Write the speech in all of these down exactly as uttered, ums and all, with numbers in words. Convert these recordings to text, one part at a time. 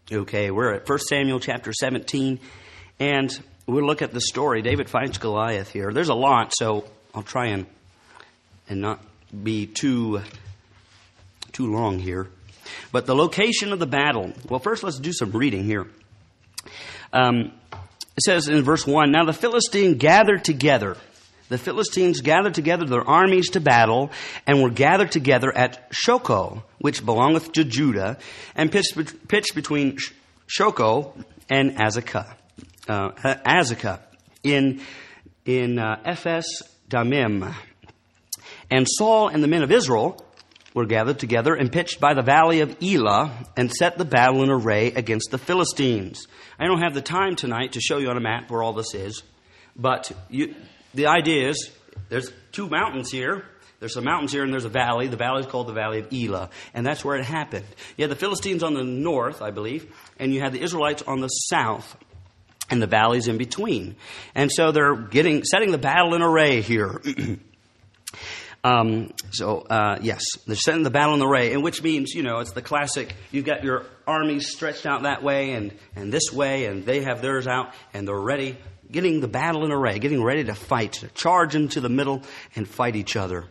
Okay, we're at First Samuel chapter seventeen, and we'll look at the story. David fights Goliath here. There's a lot, so I'll try and and not be too too long here. But the location of the battle. Well, first let's do some reading here. Um, it says in verse one, "Now the Philistines gathered together. The Philistines gathered together their armies to battle, and were gathered together at Shochoh, which belongeth to Judah, and pitched, pitched between Shochoh and Azekah, uh, Azekah in in uh, Ephes Damim. And Saul and the men of Israel were gathered together and pitched by the valley of Elah, and set the battle in array against the Philistines." I don't have the time tonight to show you on a map where all this is, but you. The idea is, there's two mountains here. There's some mountains here and there's a valley. The valley is called the Valley of Elah. And that's where it happened. You had the Philistines on the north, I believe. And you had the Israelites on the south. And the valleys in between. And so they're getting setting the battle in array here. um, so, uh, yes, they're setting the battle in array. And which means, you know, it's the classic, you've got your armies stretched out that way and, and this way. And they have theirs out and they're ready. Getting the battle in array, getting ready to fight, to charge into the middle and fight each other.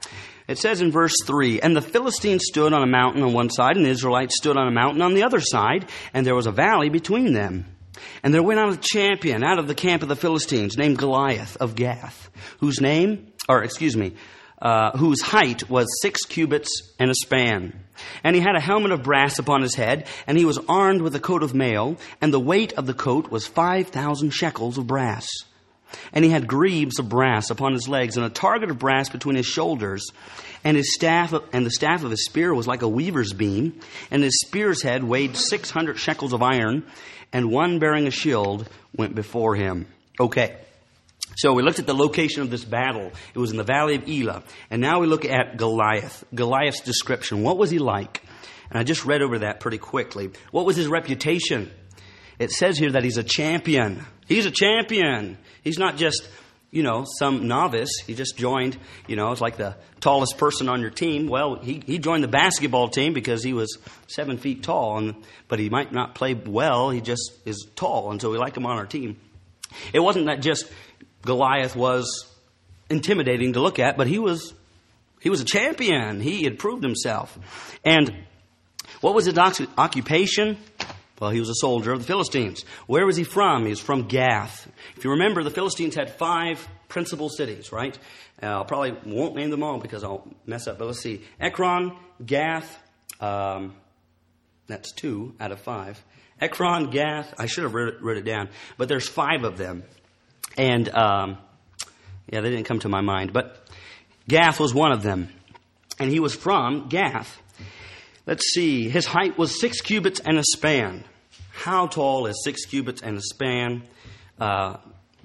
It says in verse three, "And the Philistines stood on a mountain on one side, and the Israelites stood on a mountain on the other side, and there was a valley between them. And there went out a champion out of the camp of the Philistines, named Goliath of Gath, whose name, or excuse me, uh, whose height was six cubits and a span. And he had a helmet of brass upon his head, and he was armed with a coat of mail, and the weight of the coat was five thousand shekels of brass. And he had greaves of brass upon his legs, and a target of brass between his shoulders. And his staff, and the staff of his spear was like a weaver's beam, and his spear's head weighed six hundred shekels of iron, and one bearing a shield went before him." Okay. So we looked at the location of this battle. It was in the valley of Elah. And now we look at Goliath. Goliath's description. What was he like? And I just read over that pretty quickly. What was his reputation? It says here that he's a champion. He's a champion. He's not just, you know, some novice. He just joined, you know, it's like the tallest person on your team. Well, he, he joined the basketball team because he was seven feet tall. And, but he might not play well. He just is tall. And so we like him on our team. It wasn't that just Goliath was intimidating to look at, but he was he was a champion. He had proved himself. And what was his occupation? Well, he was a soldier of the Philistines. Where was he from? He was from Gath. If you remember, the Philistines had five principal cities, right? Uh, I probably won't name them all because I'll mess up, but let's see. Ekron, Gath, um, that's two out of five. Ekron, Gath, I should have wrote it, wrote it down, but there's five of them. And, um, yeah, they didn't come to my mind. But Gath was one of them. And he was from Gath. Let's see. His height was six cubits and a span. How tall is six cubits and a span? Uh,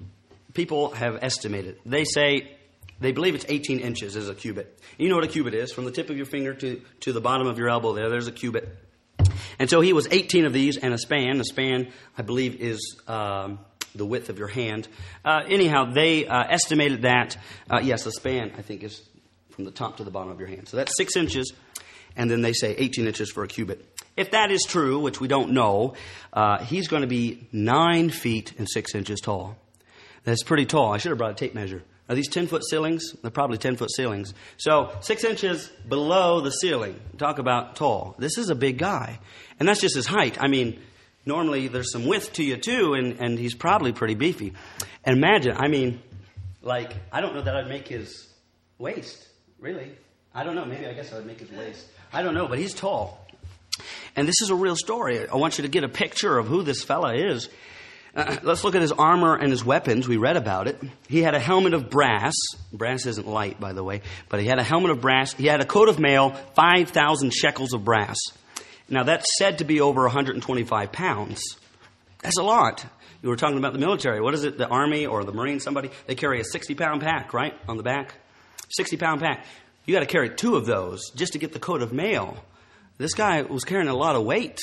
people have estimated. They say, they believe it's eighteen inches is a cubit. You know what a cubit is. From the tip of your finger to, to the bottom of your elbow there, there's a cubit. And so he was eighteen of these and a span. A span, I believe, is Um, the width of your hand. Uh, anyhow, they uh, estimated that, uh, yes, the span, I think, is from the top to the bottom of your hand. So that's six inches, and then they say eighteen inches for a cubit. If that is true, which we don't know, uh, he's going to be nine feet and six inches tall. That's pretty tall. I should have brought a tape measure. Are these ten-foot ceilings? They're probably ten-foot ceilings. So six inches below the ceiling. Talk about tall. This is a big guy. And that's just his height. I mean, normally there's some width to you too, and, and he's probably pretty beefy. And imagine, I mean, like, I don't know that I'd make his waist, really. I don't know, maybe I guess I would make his waist. I don't know, but he's tall. And this is a real story. I want you to get a picture of who this fella is. Uh, let's look at his armor and his weapons. We read about it. He had a helmet of brass. Brass isn't light, by the way, but he had a helmet of brass. He had a coat of mail, five thousand shekels of brass. Now, that's said to be over one hundred twenty-five pounds. That's a lot. You were talking about the military. What is it? The Army or the Marine, somebody? They carry a sixty-pound pack, right, on the back? sixty-pound pack. You got to carry two of those just to get the coat of mail. This guy was carrying a lot of weight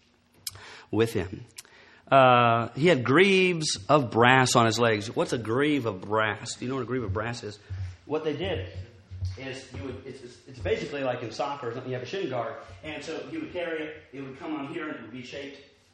with him. Uh, he had greaves of brass on his legs. What's a greave of brass? Do you know what a greave of brass is? What they did is you would, it's, it's basically like in soccer or something. You have a shin guard, and so he would carry it. It would come on here, and it would be shaped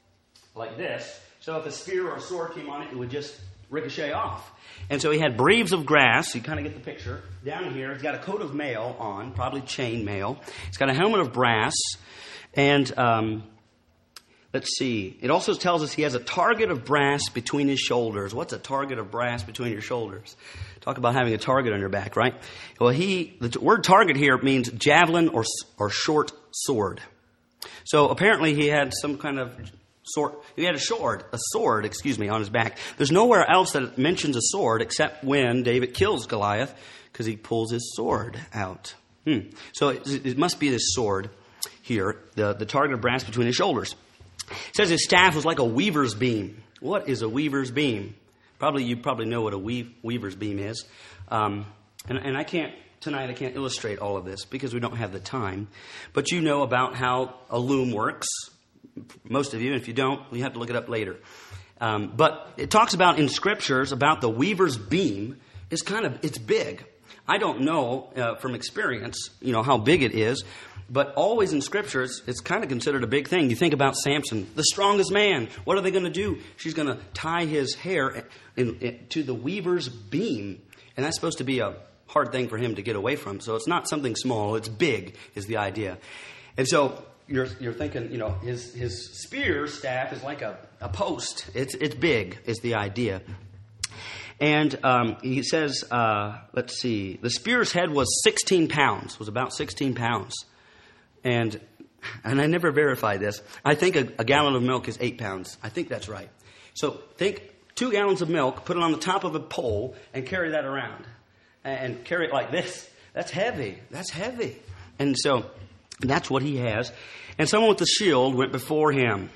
like this. So if a spear or a sword came on it, it would just ricochet off. And so he had breaves of grass. You kind of get the picture. Down here, he's got a coat of mail on, probably chain mail. He's got a helmet of brass. And um, let's see. It also tells us he has a target of brass between his shoulders. What's a target of brass between your shoulders? Talk about having a target on your back, right? Well, he the word target here means javelin or or short sword. So apparently he had some kind of sword. He had a sword, a sword, excuse me, on his back. There's nowhere else that it mentions a sword except when David kills Goliath, because he pulls his sword out. Hmm. So it, it must be this sword here, the, the target of brass between his shoulders. It says his staff was like a weaver's beam. What is a weaver's beam? Probably you probably know what a weave, weaver's beam is. Um, and, and I can't, tonight I can't illustrate all of this because we don't have the time. But you know about how a loom works. Most of you, and if you don't, you have to look it up later. Um, but it talks about in scriptures about the weaver's beam. It's kind of, it's big. I don't know uh, from experience, you know, how big it is. But always in scriptures, it's kind of considered a big thing. You think about Samson, the strongest man. What are they going to do? She's going to tie his hair in, in, to the weaver's beam. And that's supposed to be a hard thing for him to get away from. So it's not something small. It's big is the idea. And so you're you're thinking, you know, his his spear staff is like a, a post. It's, it's big is the idea. And um, he says, uh, let's see, the spear's head was sixteen pounds, was about sixteen pounds. And and I never verified this. I think a, a gallon of milk is eight pounds. I think that's right. So think two gallons of milk, put it on the top of a pole, and carry that around. And carry it like this. That's heavy. That's heavy. And so that's what he has. And someone with a shield went before him.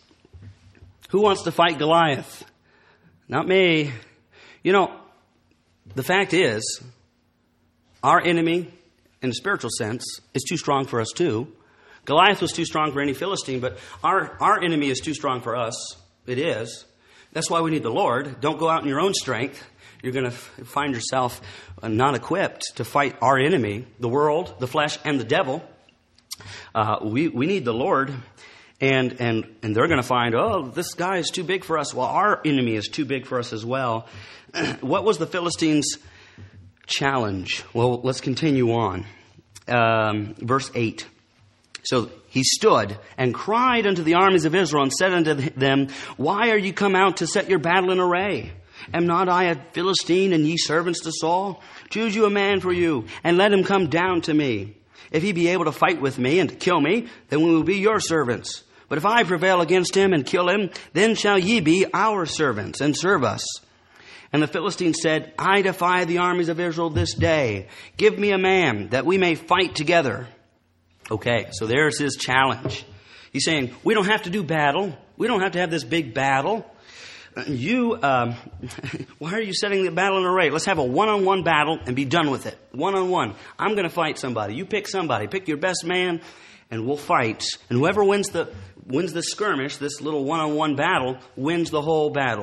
Who wants to fight Goliath? Not me. You know, the fact is, our enemy, in a spiritual sense, is too strong for us too. Goliath was too strong for any Philistine, but our, our enemy is too strong for us. It is. That's why we need the Lord. Don't go out in your own strength. You're going to f- find yourself not equipped to fight our enemy, the world, the flesh, and the devil. Uh, we, we need the Lord. And, and, and they're going to find, oh, this guy is too big for us. Well, our enemy is too big for us as well. What was the Philistines' challenge? Well, let's continue on. Um, verse eight. So he stood and cried unto the armies of Israel and said unto them, why are you come out to set your battle in array? Am not I a Philistine, and ye servants to Saul? Choose you a man for you, and let him come down to me. If he be able to fight with me and to kill me, then we will be your servants. But if I prevail against him and kill him, then shall ye be our servants and serve us. And the Philistines said, I defy the armies of Israel this day. Give me a man that we may fight together. Okay, so there's his challenge. He's saying, we don't have to do battle. We don't have to have this big battle. You, um, why are you setting the battle in array? Let's have a one-on-one battle and be done with it. One-on-one. I'm going to fight somebody. You pick somebody. Pick your best man, and we'll fight. And whoever wins the wins the skirmish, this little one-on-one battle, wins the whole battle.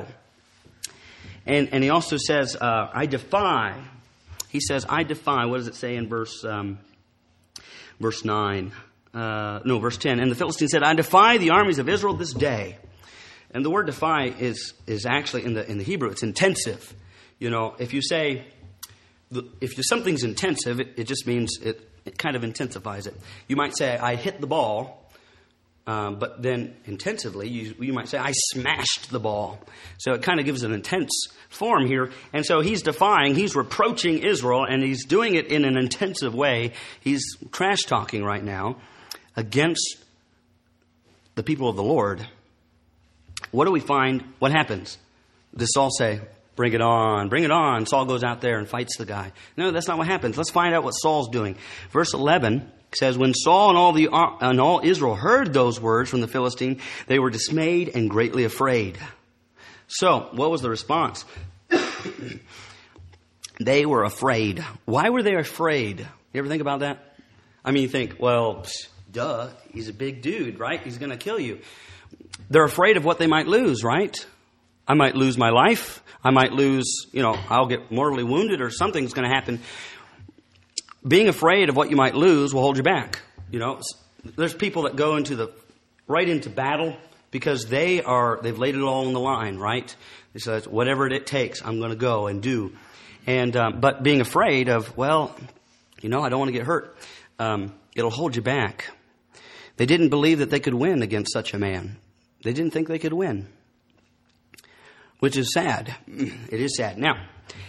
And and he also says, uh, I defy. He says, I defy. What does it say in verse um, verse nine? Uh, no, verse ten. And the Philistine said, I defy the armies of Israel this day. And the word defy is is actually in the in the Hebrew, it's intensive. You know, if you say, if something's intensive, it, it just means it, it kind of intensifies it. You might say, I hit the ball, um, but then intensively, you, you might say, I smashed the ball. So it kind of gives an intense form here. And so he's defying, he's reproaching Israel, and he's doing it in an intensive way. He's trash talking right now against the people of the Lord. What do we find? What happens? Does Saul say, bring it on, bring it on? Saul goes out there and fights the guy. No, that's not what happens. Let's find out what Saul's doing. Verse eleven says, when Saul and all the and all Israel heard those words from the Philistine, they were dismayed and greatly afraid. So, what was the response? They were afraid. Why were they afraid? You ever think about that? I mean, you think, well, psh, duh, he's a big dude, right? He's going to kill you. They're afraid of what they might lose, right? I might lose my life. I might lose, you know, I'll get mortally wounded or something's going to happen. Being afraid of what you might lose will hold you back. You know, there's people that go into the right into battle because they are, they've laid it all on the line, right? They said, whatever it takes, I'm going to go and do. And, um, but being afraid of, well, you know, I don't want to get hurt. Um, it'll hold you back. They didn't believe that they could win against such a man. They didn't think they could win, which is sad. It is sad. Now,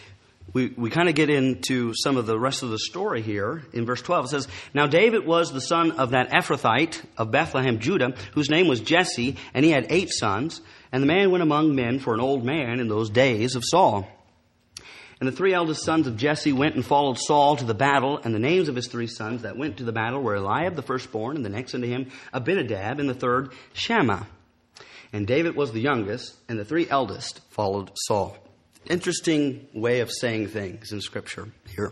we, we kind of get into some of the rest of the story here. In verse twelve, it says, Now David was the son of that Ephrathite of Bethlehem, Judah, whose name was Jesse, and he had eight sons. And the man went among men for an old man in those days of Saul. And the three eldest sons of Jesse went and followed Saul to the battle, and the names of his three sons that went to the battle were Eliab the firstborn, and the next unto him Abinadab, and the third Shammah. And David was the youngest, and the three eldest followed Saul. Interesting way of saying things in Scripture here.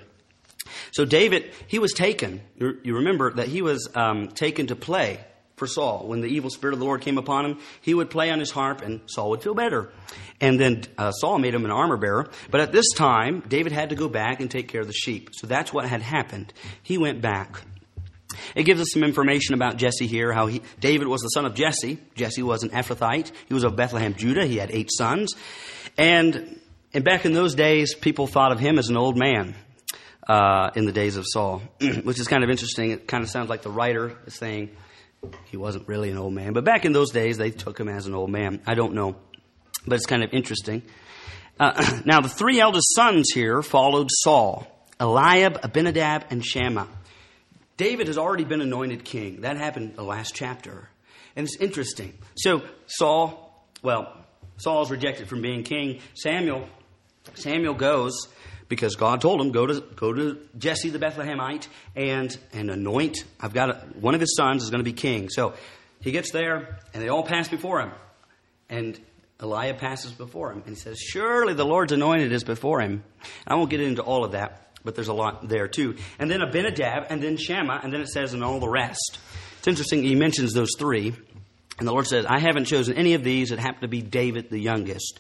So David, he was taken. You, you remember that he was um, taken to play for Saul. When the evil spirit of the Lord came upon him, he would play on his harp, and Saul would feel better. And then uh, Saul made him an armor bearer. But at this time, David had to go back and take care of the sheep. So that's what had happened. He went back. It gives us some information about Jesse here, how he, David was the son of Jesse. Jesse was an Ephrathite. He was of Bethlehem, Judah. He had eight sons. And, and back in those days, people thought of him as an old man uh, in the days of Saul, which is kind of interesting. It kind of sounds like the writer is saying he wasn't really an old man. But back in those days, they took him as an old man. I don't know. But it's kind of interesting. Uh, now, the three eldest sons here followed Saul: Eliab, Abinadab, and Shammah. David has already been anointed king. That happened in the last chapter. And it's interesting. So Saul, well, Saul's rejected from being king. Samuel, Samuel goes because God told him, go to go to Jesse the Bethlehemite and, and anoint. I've got a, one of his sons is going to be king. So he gets there and they all pass before him. And Eliab passes before him. And he says, surely the Lord's anointed is before him. I won't get into all of that, but there's a lot there too. And then Abinadab, and then Shammah, and then it says, and all the rest. It's interesting, he mentions those three. And the Lord says, I haven't chosen any of these. It happened to be David, the youngest.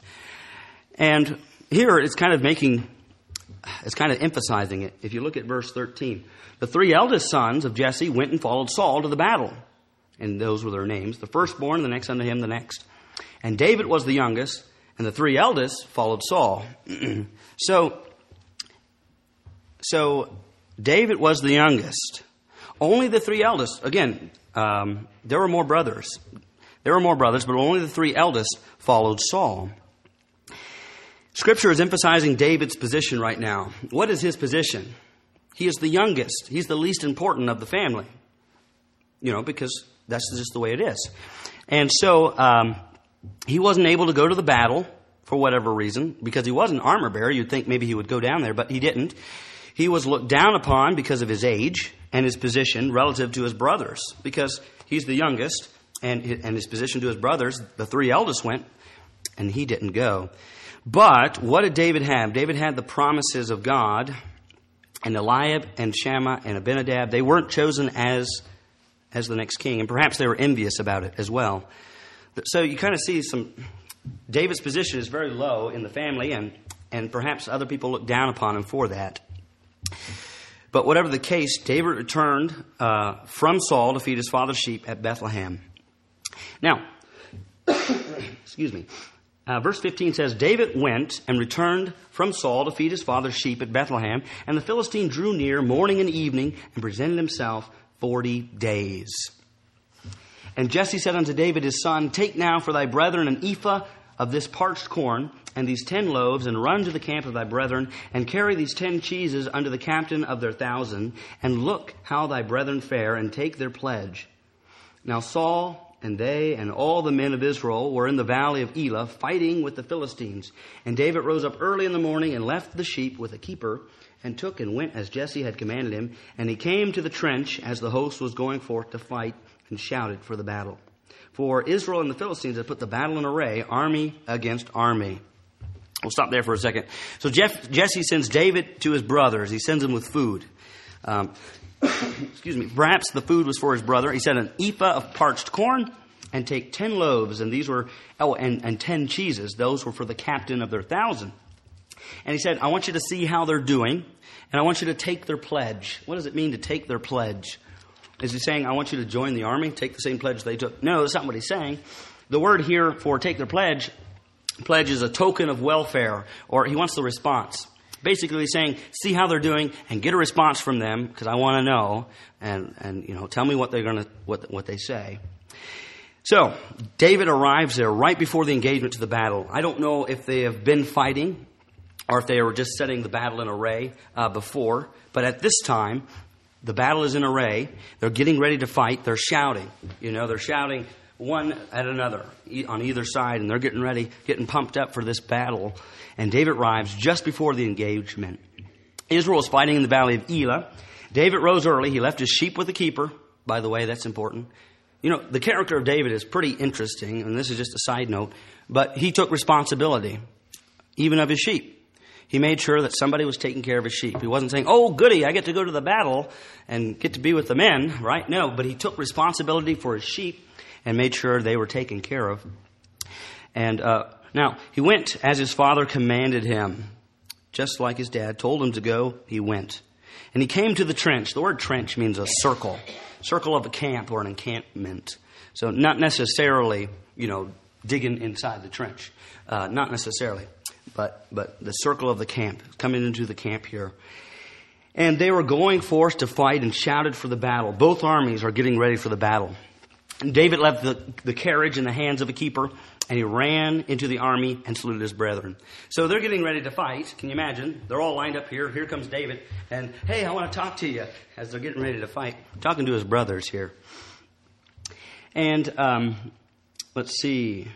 And here it's kind of making, it's kind of emphasizing it. If you look at verse thirteen, the three eldest sons of Jesse went and followed Saul to the battle. And those were their names. The firstborn, the next unto him, the next. And David was the youngest, and the three eldest followed Saul. so, so David was the youngest. Only the three eldest, again, um, there were more brothers. There were more brothers, but only the three eldest followed Saul. Scripture is emphasizing David's position right now. What is his position? He is the youngest. He's the least important of the family. You know, because that's just the way it is. And so um, he wasn't able to go to the battle for whatever reason, because he was an armor bearer. You'd think maybe he would go down there, but he didn't. He was looked down upon because of his age and his position relative to his brothers, because he's the youngest, and and his position to his brothers, the three eldest went, and he didn't go. But what did David have? David had the promises of God, and Eliab and Shammah and Abinadab, they weren't chosen as as the next king, and perhaps they were envious about it as well. So you kind of see some, David's position is very low in the family, and, and perhaps other people look down upon him for that. But whatever the case, David returned uh, from Saul to feed his father's sheep at Bethlehem. Now, excuse me, uh, verse fifteen says, David went and returned from Saul to feed his father's sheep at Bethlehem, and the Philistine drew near morning and evening and presented himself forty days. And Jesse said unto David his son, Take now for thy brethren an ephah of this parched corn, and these ten loaves, and run to the camp of thy brethren, and carry these ten cheeses unto the captain of their thousand, and look how thy brethren fare, and take their pledge. Now Saul and they and all the men of Israel were in the valley of Elah, fighting with the Philistines. And David rose up early in the morning, and left the sheep with a keeper, and took and went as Jesse had commanded him. And he came to the trench as the host was going forth to fight, and shouted for the battle. For Israel and the Philistines had put the battle in array, army against army. We'll stop there for a second. So Jeff, Jesse sends David to his brothers. He sends them with food. Um, excuse me. Perhaps the food was for his brother. He said an ephah of parched corn, and take ten loaves, and these were oh, and, and ten cheeses. Those were for the captain of their thousand. And he said, I want you to see how they're doing, and I want you to take their pledge. What does it mean to take their pledge? Is he saying, I want you to join the army, take the same pledge they took? No, that's not what he's saying. The word here for take their pledge, pledge is a token of welfare, or he wants the response. Basically he's saying, see how they're doing and get a response from them because I want to know, and, and you know, tell me what they're going to, what, what they say. So, David arrives there right before the engagement to the battle. I don't know if they have been fighting or if they were just setting the battle in array uh, before. But at this time, the battle is in array. They're getting ready to fight. They're shouting. You know, they're shouting one at another on either side. And they're getting ready, getting pumped up for this battle. And David arrives just before the engagement. Israel is fighting in the valley of Elah. David rose early. He left his sheep with the keeper. By the way, that's important. You know, the character of David is pretty interesting, and this is just a side note, but he took responsibility, even of his sheep. He made sure that somebody was taking care of his sheep. He wasn't saying, oh, goody, I get to go to the battle and get to be with the men, right? No, but he took responsibility for his sheep and made sure they were taken care of. And uh, now, he went as his father commanded him. Just like his dad told him to go, he went. And he came to the trench. The word trench means a circle. Circle of a camp or an encampment. So not necessarily, you know, digging inside the trench. Uh, not necessarily. But but the circle of the camp. Coming into the camp here. And they were going forth to fight and shouted for the battle. Both armies are getting ready for the battle. And David left the, the carriage in the hands of a keeper. And he ran into the army and saluted his brethren. So they're getting ready to fight. Can you imagine? They're all lined up here. Here comes David. And, hey, I want to talk to you as they're getting ready to fight. Talking to his brothers here. And um, let's see.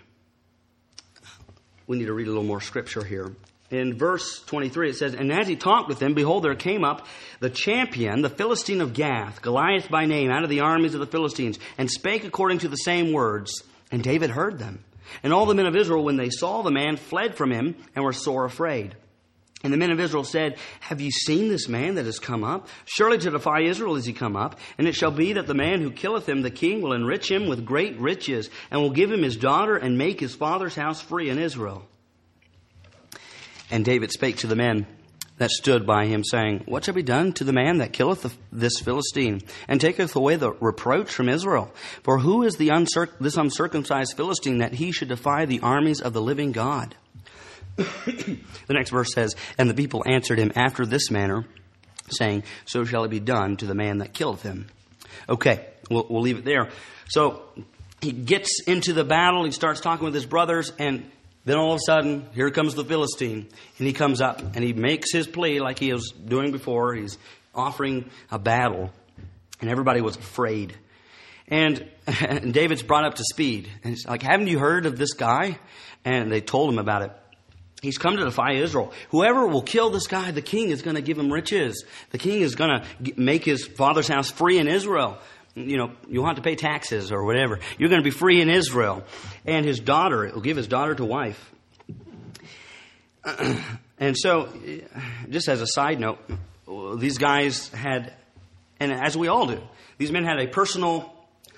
We need to read a little more scripture here. In verse twenty-three, it says, and as he talked with them, behold, there came up the champion, the Philistine of Gath, Goliath by name, out of the armies of the Philistines, and spake according to the same words. And David heard them. And all the men of Israel, when they saw the man, fled from him and were sore afraid. And the men of Israel said, have you seen this man that has come up? Surely to defy Israel is he come up. And it shall be that the man who killeth him, the king, will enrich him with great riches, and will give him his daughter, and make his father's house free in Israel. And David spake to the men that stood by him, saying, what shall be done to the man that killeth the, this Philistine, and taketh away the reproach from Israel? For who is the uncirc- this uncircumcised Philistine, that he should defy the armies of the living God? The next verse says, and the people answered him after this manner, saying, so shall it be done to the man that killeth him. Okay, we'll, we'll leave it there. So he gets into the battle, he starts talking with his brothers, and then all of a sudden, here comes the Philistine, and he comes up, and he makes his plea like he was doing before. He's offering a battle, and everybody was afraid. And, and David's brought up to speed, and it's like, haven't you heard of this guy? And they told him about it. He's come to defy Israel. Whoever will kill this guy, the king is going to give him riches. The king is going to make his father's house free in Israel. You know, you'll have to pay taxes or whatever. You're going to be free in Israel. And his daughter, it will give his daughter to wife. And so, just as a side note, these guys had, and as we all do, these men had a personal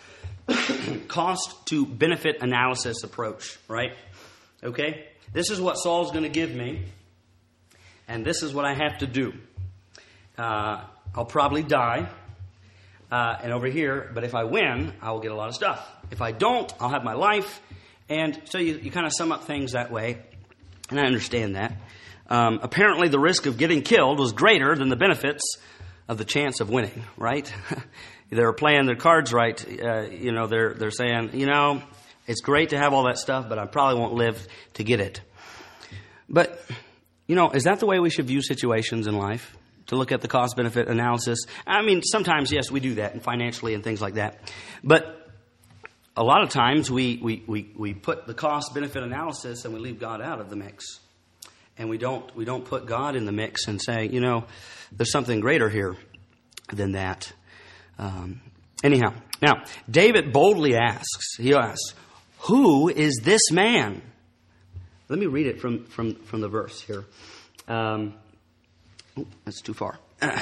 cost to benefit analysis approach, right? Okay? This is what Saul's going to give me, and this is what I have to do. Uh, I'll probably die. Uh, and over here, but if I win, I will get a lot of stuff. If I don't, I'll have my life. And so you, you kind of sum up things that way. And I understand that. Um, apparently, the risk of getting killed was greater than the benefits of the chance of winning, right? They're playing their cards right. Uh, you know, they're they're saying, you know, it's great to have all that stuff, but I probably won't live to get it. But, you know, is that the way we should view situations in life? To look at the cost-benefit analysis. I mean, sometimes, yes, we do that, and financially and things like that. But a lot of times we, we, we, we put the cost-benefit analysis and we leave God out of the mix. And we don't we don't put God in the mix and say, you know, there's something greater here than that. Um, anyhow, now, David boldly asks, he asks, who is this man? Let me read it from, from, from the verse here. Um Oh, that's too far.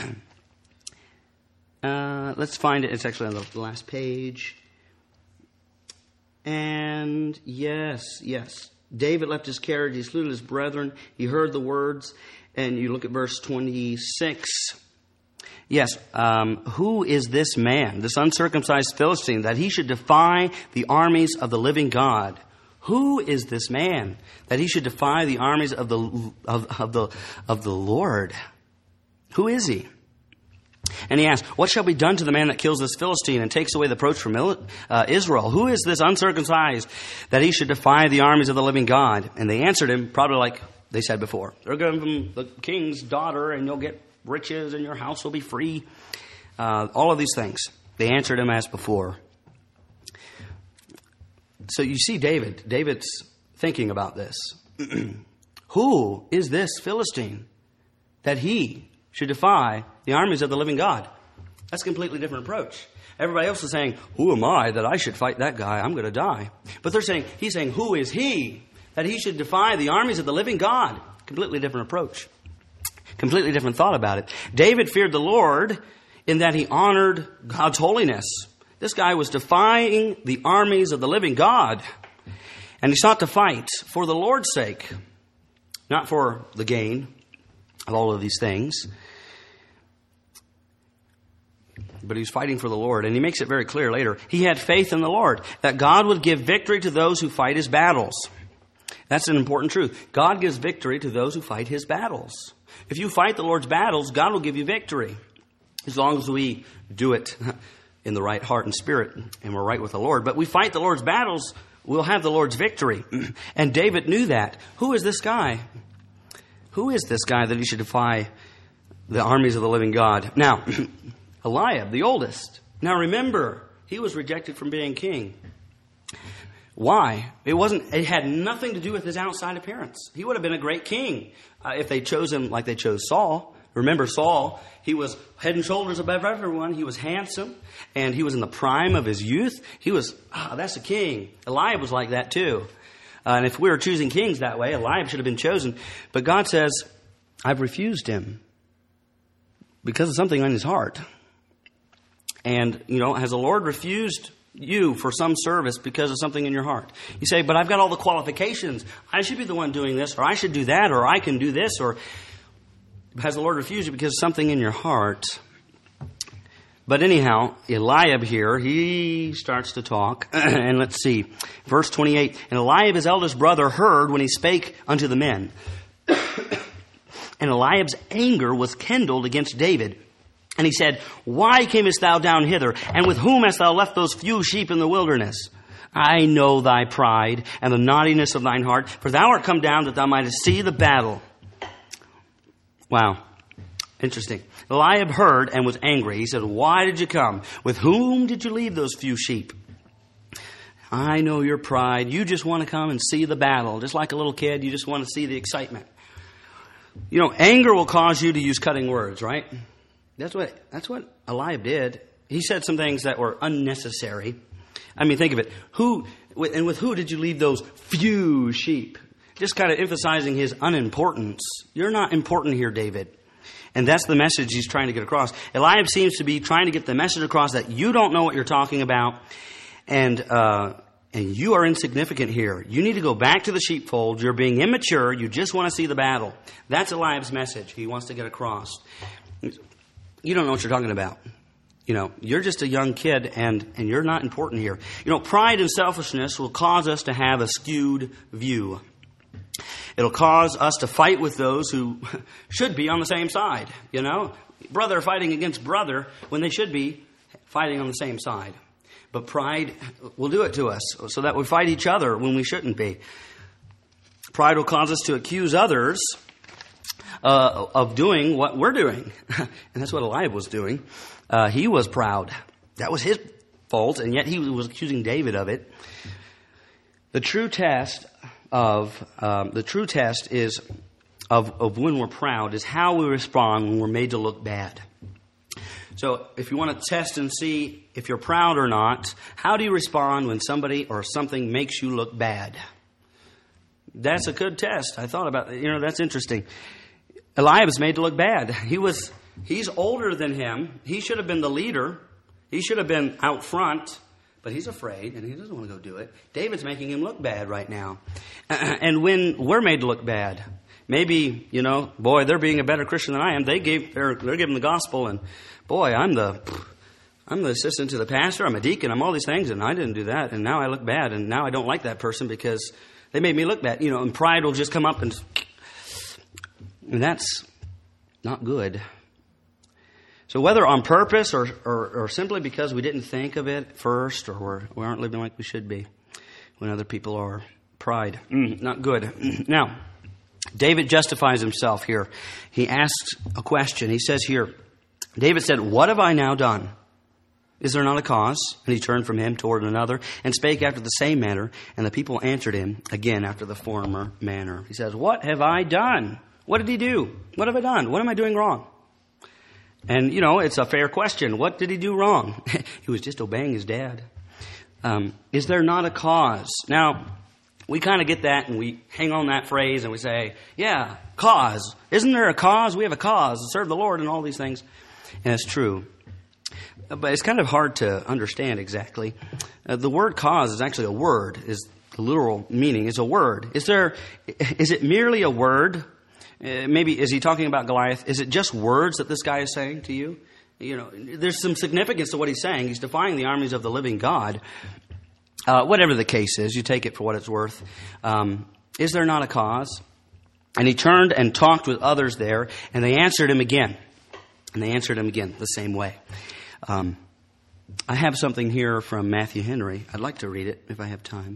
uh, let's find it. It's actually on the last page. And yes, yes. David left his carriage. He saluted his brethren. He heard the words. And you look at verse twenty-six. Yes, um, who is this man, this uncircumcised Philistine, that he should defy the armies of the living God? Who is this man that he should defy the armies of the of, of the of the Lord? Who is he? And he asked, what shall be done to the man that kills this Philistine and takes away the reproach from uh, Israel? Who is this uncircumcised that he should defy the armies of the living God? And they answered him probably like they said before. They're going to give him the king's daughter, and you'll get riches, and your house will be free. Uh, all of these things. They answered him as before. So you see David. David's thinking about this. Who is this Philistine that he should defy the armies of the living God? That's a completely different approach. Everybody else is saying, who am I that I should fight that guy? I'm going to die. But they're saying, he's saying, who is he that he should defy the armies of the living God? Completely different approach. Completely different thought about it. David feared the Lord in that he honored God's holiness. This guy was defying the armies of the living God. And he sought to fight for the Lord's sake, not for the gain of all of these things. But he was fighting for the Lord. And he makes it very clear later. He had faith in the Lord, that God would give victory to those who fight his battles. That's an important truth. God gives victory to those who fight his battles. If you fight the Lord's battles, God will give you victory. As long as we do it in the right heart and spirit and we're right with the Lord. But we fight the Lord's battles, we'll have the Lord's victory. And David knew that. Who is this guy? Who is this guy that he should defy the armies of the living God? Now, Eliab, the oldest. Now remember, he was rejected from being king. Why? It wasn't. It had nothing to do with his outside appearance. He would have been a great king uh, if they chose him like they chose Saul. Remember Saul, he was head and shoulders above everyone. He was handsome, and he was in the prime of his youth. He was, ah, that's a king. Eliab was like that too. Uh, and if we were choosing kings that way, Eliab should have been chosen. But God says, I've refused him because of something in his heart. And, you know, has the Lord refused you for some service because of something in your heart? You say, but I've got all the qualifications. I should be the one doing this, or I should do that, or I can do this, or has the Lord refused you because of something in your heart? But anyhow, Eliab here, he starts to talk. And let's see, verse twenty-eight. And Eliab, his eldest brother, heard when he spake unto the men. And Eliab's anger was kindled against David. And he said, why camest thou down hither? And with whom hast thou left those few sheep in the wilderness? I know thy pride and the naughtiness of thine heart, for thou art come down that thou mightest see the battle. Wow. Interesting. Eliab heard and was angry. He said, why did you come? With whom did you leave those few sheep? I know your pride. You just want to come and see the battle. Just like a little kid, you just want to see the excitement. You know, anger will cause you to use cutting words, right? That's what that's what Eliab did. He said some things that were unnecessary. I mean, think of it. Who and with who did you leave those few sheep? Just kind of emphasizing his unimportance. You're not important here, David. And that's the message he's trying to get across. Eliab seems to be trying to get the message across that you don't know what you're talking about, and uh, and you are insignificant here. You need to go back to the sheepfold. You're being immature. You just want to see the battle. That's Eliab's message he wants to get across. You don't know what you're talking about. You know, you're just a young kid, and, and you're not important here. You know, pride and selfishness will cause us to have a skewed view. It'll cause us to fight with those who should be on the same side. You know, brother fighting against brother when they should be fighting on the same side. But pride will do it to us so that we fight each other when we shouldn't be. Pride will cause us to accuse others Uh, of doing what we're doing. And that's what Eliab was doing. Uh, he was proud. That was his fault, and yet he was accusing David of it. The true test of um, the true test is of, of when we're proud is how we respond when we're made to look bad. So if you want to test and see if you're proud or not, how do you respond when somebody or something makes you look bad? That's a good test. I thought about it. You know, that's interesting. Eliab is made to look bad. He was, he's older than him. He should have been the leader. He should have been out front, but he's afraid and he doesn't want to go do it. David's making him look bad right now. And when we're made to look bad, maybe, you know, boy, they're being a better Christian than I am. They gave, they're, they're giving the gospel, and boy, I'm the, I'm the assistant to the pastor. I'm a deacon. I'm all these things, and I didn't do that. And now I look bad, and now I don't like that person because they made me look bad. You know, and pride will just come up, and, and that's not good. So whether on purpose or, or, or simply because we didn't think of it first, or we're, we aren't living like we should be when other people are, pride, mm, not good. Now, David justifies himself here. He asks a question. He says here, David said, "What have I now done? Is there not a cause?" And he turned from him toward another and spake after the same manner. And the people answered him again after the former manner. He says, "What have I done?" What did he do? What have I done? What am I doing wrong? And, you know, it's a fair question. What did he do wrong? He was just obeying his dad. Um, is there not a cause? Now, we kind of get that and we hang on that phrase and we say, yeah, cause. Isn't there a cause? We have a cause to serve the Lord and all these things. And it's true. But it's kind of hard to understand exactly. Uh, the word cause is actually a word, is the literal meaning is a word. Is there, is it merely a word? Uh, maybe, is he talking about Goliath? Is it just words that this guy is saying to you? You know, there's some significance to what he's saying. He's defying the armies of the living God. Uh, whatever the case is, you take it for what it's worth. Um, is there not a cause? And he turned and talked with others there, and they answered him again. And they answered him again the same way. Um, I have something here from Matthew Henry. I'd like to read it if I have time.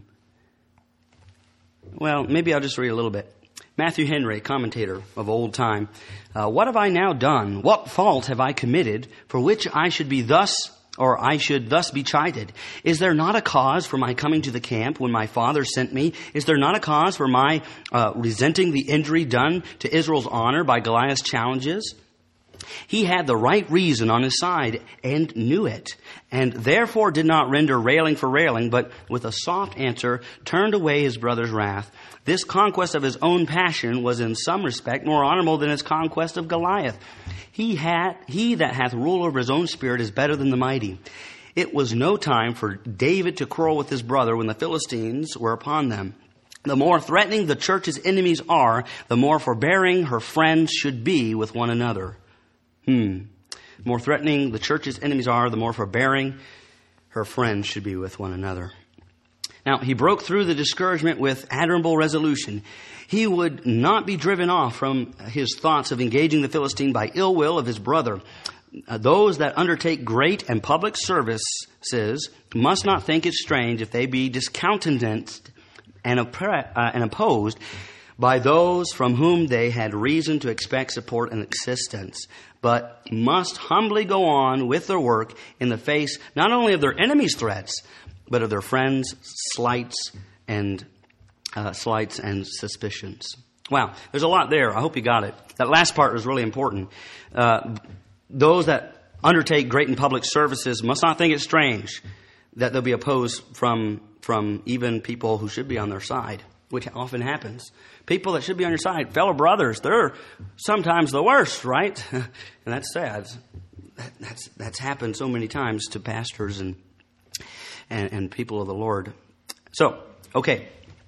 Well, maybe I'll just read a little bit. Matthew Henry, commentator of old time. Uh, what have I now done? What fault have I committed for which I should be thus, or I should thus be chided? Is there not a cause for my coming to the camp when my father sent me? Is there not a cause for my uh, resenting the injury done to Israel's honor by Goliath's challenges? He had the right reason on his side and knew it, and therefore did not render railing for railing, but with a soft answer turned away his brother's wrath. This conquest of his own passion was in some respect more honorable than his conquest of Goliath. He had, he that hath rule over his own spirit is better than the mighty. It was no time for David to quarrel with his brother when the Philistines were upon them. The more threatening the church's enemies are, the more forbearing her friends should be with one another. Hmm. The more threatening the church's enemies are, the more forbearing her friends should be with one another. Now, he broke through the discouragement with admirable resolution. He would not be driven off from his thoughts of engaging the Philistine by ill will of his brother. Uh, those that undertake great and public services must not think it strange if they be discountenanced and, oppre- uh, and opposed by those from whom they had reason to expect support and assistance, but must humbly go on with their work in the face not only of their enemies' threats, but of their friends' slights and uh, slights and suspicions. Wow, there's a lot there. I hope you got it. That last part was really important. Uh, those that undertake great and public services must not think it strange that they'll be opposed from from even people who should be on their side, which often happens. People that should be on your side, fellow brothers, they're sometimes the worst, right? And that's sad. That's that's happened so many times to pastors and and, and people of the Lord. So, okay.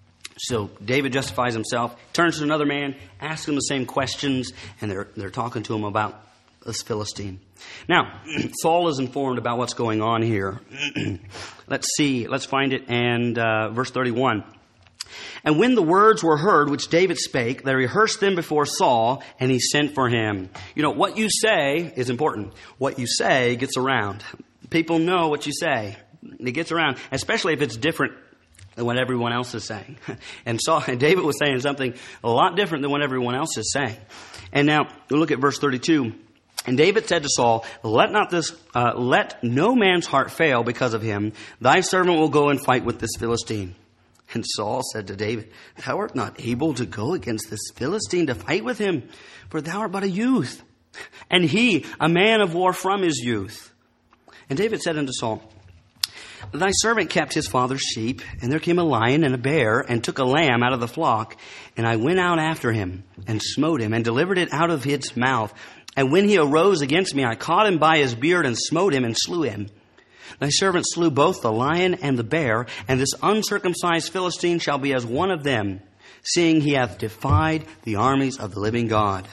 So David justifies himself, turns to another man, asks him the same questions, and they're they're talking to him about this Philistine. Now, Saul is informed about what's going on here. Let's see. Let's find it. And uh, verse thirty-one. And when the words were heard which David spake, they rehearsed them before Saul, and he sent for him. You know, what you say is important. What you say gets around. People know what you say. It gets around, especially if it's different than what everyone else is saying. And Saul, and David was saying something a lot different than what everyone else is saying. And now, we'll look at verse thirty-two. And David said to Saul, Let not this, uh, let no man's heart fail because of him. Thy servant will go and fight with this Philistine. And Saul said to David, Thou art not able to go against this Philistine to fight with him, for thou art but a youth, and he a man of war from his youth. And David said unto Saul, Thy servant kept his father's sheep, and there came a lion and a bear, and took a lamb out of the flock. And I went out after him, and smote him, and delivered it out of its mouth. And when he arose against me, I caught him by his beard, and smote him, and slew him. Thy servant slew both the lion and the bear, and this uncircumcised Philistine shall be as one of them. seeing he hath defied the armies of the living God.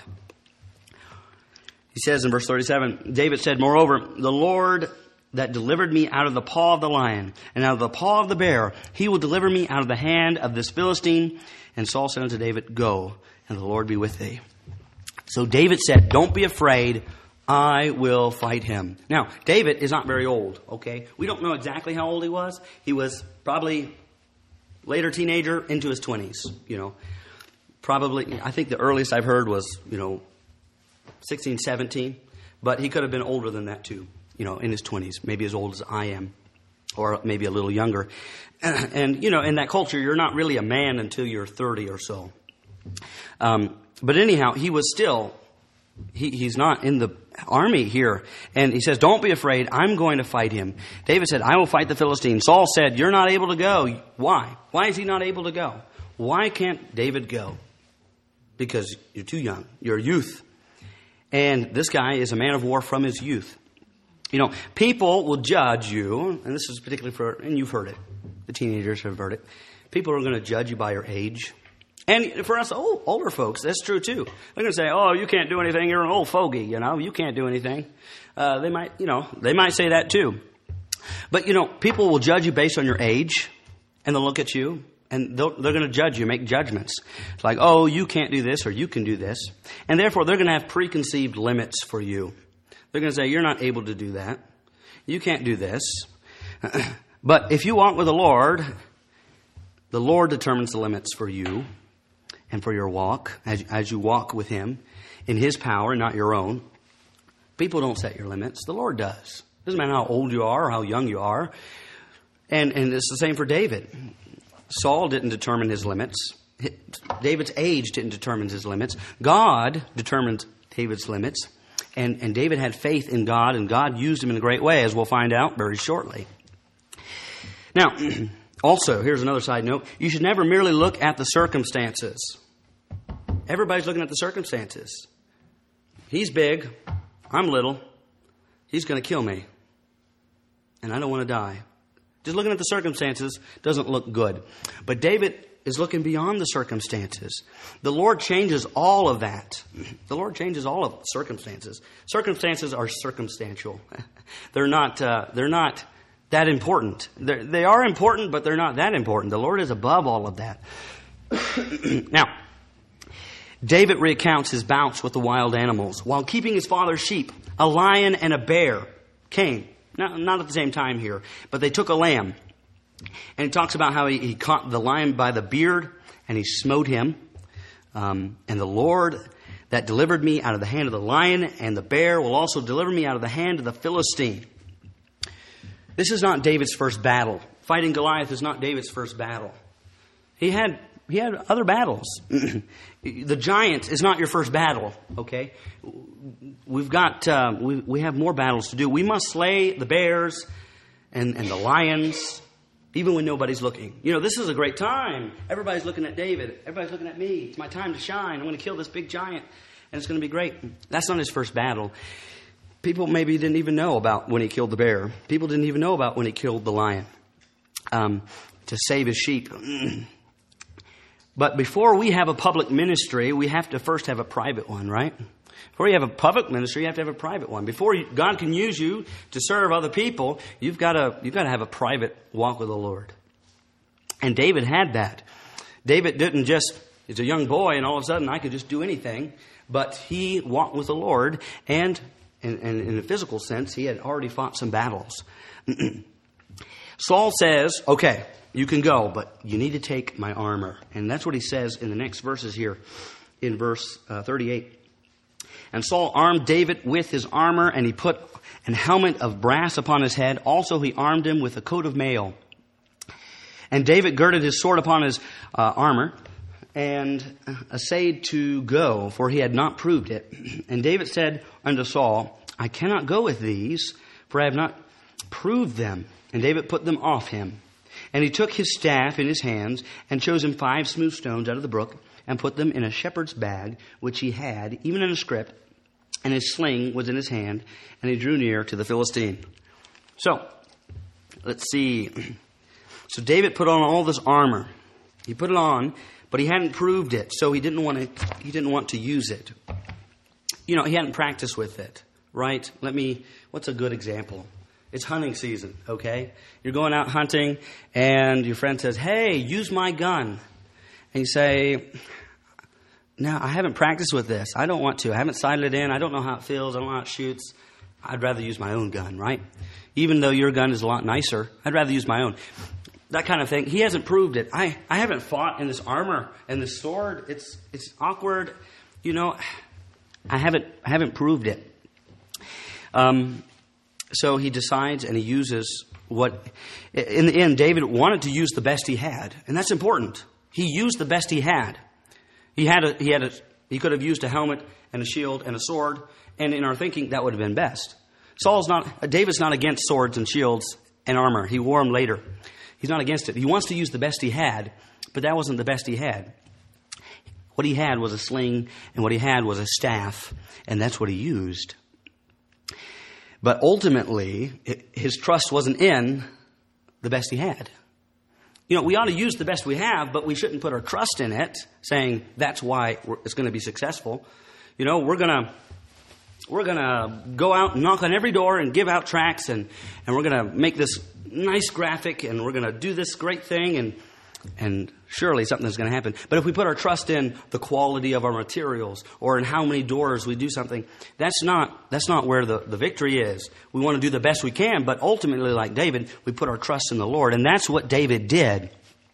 He says in verse thirty-seven, David said, moreover, the Lord that delivered me out of the paw of the lion and out of the paw of the bear, he will deliver me out of the hand of this Philistine. And Saul said unto David, go, and the Lord be with thee. So David said, don't be afraid, I will fight him. Now, David is not very old, okay? We don't know exactly how old he was. He was probably later teenager into his twenties, you know. Probably, I think the earliest I've heard was, you know, sixteen, seventeen. But he could have been older than that too, you know, in his twenties. Maybe as old as I am, or maybe a little younger. And, you know, in that culture, you're not really a man until you're thirty or so. Um, but anyhow, he was still, he, he's not in the army here. And he says, don't be afraid, I'm going to fight him. David said, I will fight the Philistine. Saul said, you're not able to go. Why? Why is he not able to go? Why can't David go? Because you're too young. You're a youth. And this guy is a man of war from his youth. You know, people will judge you, and this is particularly for, and you've heard it. The teenagers have heard it. People are going to judge you by your age. And for us old, older folks, that's true too. They're going to say, oh, you can't do anything. You're an old fogey, you know. You can't do anything. Uh, they might, you know, they might say that too. But, you know, people will judge you based on your age, and they'll look at you, and they're going to judge you, make judgments. It's like, oh, you can't do this, or you can do this. And therefore, they're going to have preconceived limits for you. They're going to say, you're not able to do that. You can't do this. But if you walk with the Lord, the Lord determines the limits for you and for your walk, as, as you walk with Him in His power, not your own. People don't set your limits. The Lord does. Doesn't matter how old you are or how young you are. And, and it's the same for David. Saul didn't determine his limits. David's age didn't determine his limits. God determined David's limits. And, and David had faith in God, and God used him in a great way, as we'll find out very shortly. Now, also, here's another side note. You should never merely look at the circumstances. Everybody's looking at the circumstances. He's big. I'm little. He's going to kill me. And I don't want to die. Just looking at the circumstances doesn't look good. But David is looking beyond the circumstances. The Lord changes all of that. The Lord changes all of circumstances. Circumstances are circumstantial. They're not, uh, they're not that important. They're, they are important, but they're not that important. The Lord is above all of that. Now, David recounts his bouts with the wild animals. While keeping his father's sheep, a lion and a bear came. Not, not at the same time here, but they took a lamb. And he talks about how he, he caught the lion by the beard and he smote him. Um, and the Lord that delivered me out of the hand of the lion and the bear will also deliver me out of the hand of the Philistine. This is not David's first battle. Fighting Goliath is not David's first battle. He had he had other battles. The giant is not your first battle, okay? We've got, uh, we, we have more battles to do. We must slay the bears and, and the lions, even when nobody's looking. You know, this is a great time. Everybody's looking at David. Everybody's looking at me. It's my time to shine. I'm going to kill this big giant, and it's going to be great. That's not his first battle. People maybe didn't even know about when he killed the bear. People didn't even know about when he killed the lion um, to save his sheep. But before we have a public ministry, we have to first have a private one, right? Before you have a public ministry, you have to have a private one. Before you, God can use you to serve other people, you've got to you've got to have a private walk with the Lord. And David had that. David didn't just, he's a young boy and all of a sudden I could just do anything. But he walked with the Lord, and, and, and in a physical sense, he had already fought some battles. Saul says, okay, you can go, but you need to take my armor. And that's what he says in the next verses here in verse uh, thirty-eight. And Saul armed David with his armor, and he put an helmet of brass upon his head. Also he armed him with a coat of mail. And David girded his sword upon his uh, armor and essayed to go, for he had not proved it. And David said unto Saul, I cannot go with these, for I have not proved them. And David put them off him. And he took his staff in his hands and chose him five smooth stones out of the brook and put them in a shepherd's bag, which he had, even in a scrip, and his sling was in his hand, and he drew near to the Philistine. So, let's see. So David put on all this armor. He put it on, but he hadn't proved it, so he didn't want to, he didn't want to use it. You know, he hadn't practiced with it, right? Let me, what's a good example? It's hunting season, okay? You're going out hunting, and your friend says, hey, use my gun. And you say, no, I haven't practiced with this. I don't want to. I haven't sighted it in. I don't know how it feels. I don't know how it shoots. I'd rather use my own gun, right? Even though your gun is a lot nicer, I'd rather use my own. That kind of thing. He hasn't proved it. I, I haven't fought in this armor and this sword. It's it's awkward. You know, I haven't I haven't proved it. Um, so he decides and he uses what, in the end, David wanted to use the best he had. And that's important. He used the best he had. He had a, he had a, he could have used a helmet and a shield and a sword. And in our thinking, that would have been best. Saul's not, David's not against swords and shields and armor. He wore them later. He's not against it. He wants to use the best he had, but that wasn't the best he had. What he had was a sling, and what he had was a staff, and that's what he used. But ultimately, his trust wasn't in the best he had. You know, we ought to use the best we have, but we shouldn't put our trust in it, saying that's why it's going to be successful. You know, we're going to we're going to go out and knock on every door and give out tracts, and, and we're going to make this nice graphic, and we're going to do this great thing, and and surely something's going to happen. But if we put our trust in the quality of our materials or in how many doors we do something, that's not that's not where the, the victory is. We want to do the best we can, but ultimately, like David, we put our trust in the Lord. And that's what David did.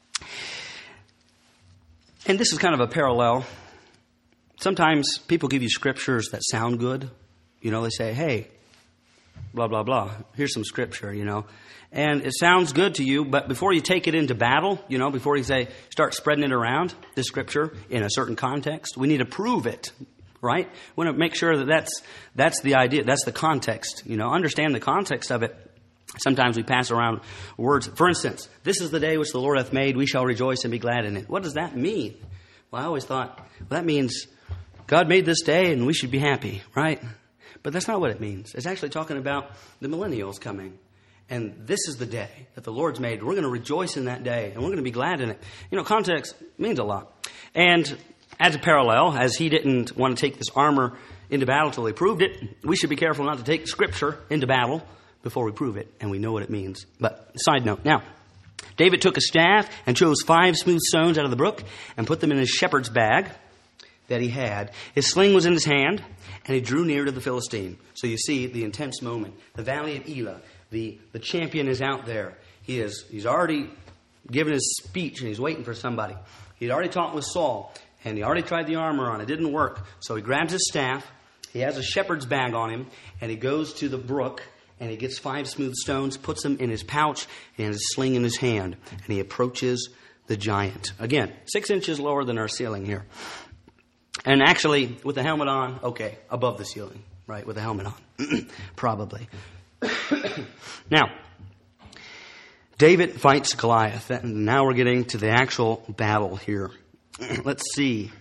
And this is kind of a parallel. Sometimes people give you scriptures that sound good. You know, they say, hey, blah, blah, blah. Here's some scripture, you know. And it sounds good to you, but before you take it into battle, you know, before you say, start spreading it around, this scripture, in a certain context, we need to prove it, right? We want to make sure that that's, that's the idea, that's the context, you know, understand the context of it. Sometimes we pass around words. For instance, this is the day which the Lord hath made, we shall rejoice and be glad in it. What does that mean? Well, I always thought, well, that means God made this day and we should be happy, right? But that's not what it means. It's actually talking about the millennials coming. And this is the day that the Lord's made. We're going to rejoice in that day, and we're going to be glad in it. You know, context means a lot. And as a parallel, as he didn't want to take this armor into battle till he proved it, we should be careful not to take Scripture into battle before we prove it, and we know what it means. But side note, now, David took a staff and chose five smooth stones out of the brook and put them in his shepherd's bag that he had. His sling was in his hand, and he drew near to the Philistine. So you see the intense moment. The valley of Elah. The, the champion is out there. He is, he's already given his speech and he's waiting for somebody. He'd already talked with Saul and he already tried the armor on. It didn't work. So he grabs his staff. He has a shepherd's bag on him and he goes to the brook and he gets five smooth stones, puts them in his pouch and his sling in his hand. And he approaches the giant. Again, six inches lower than our ceiling here. And actually, with the helmet on, okay, above the ceiling, right, with the helmet on. Probably. Now, David fights Goliath, and now we're getting to the actual battle here. Let's see.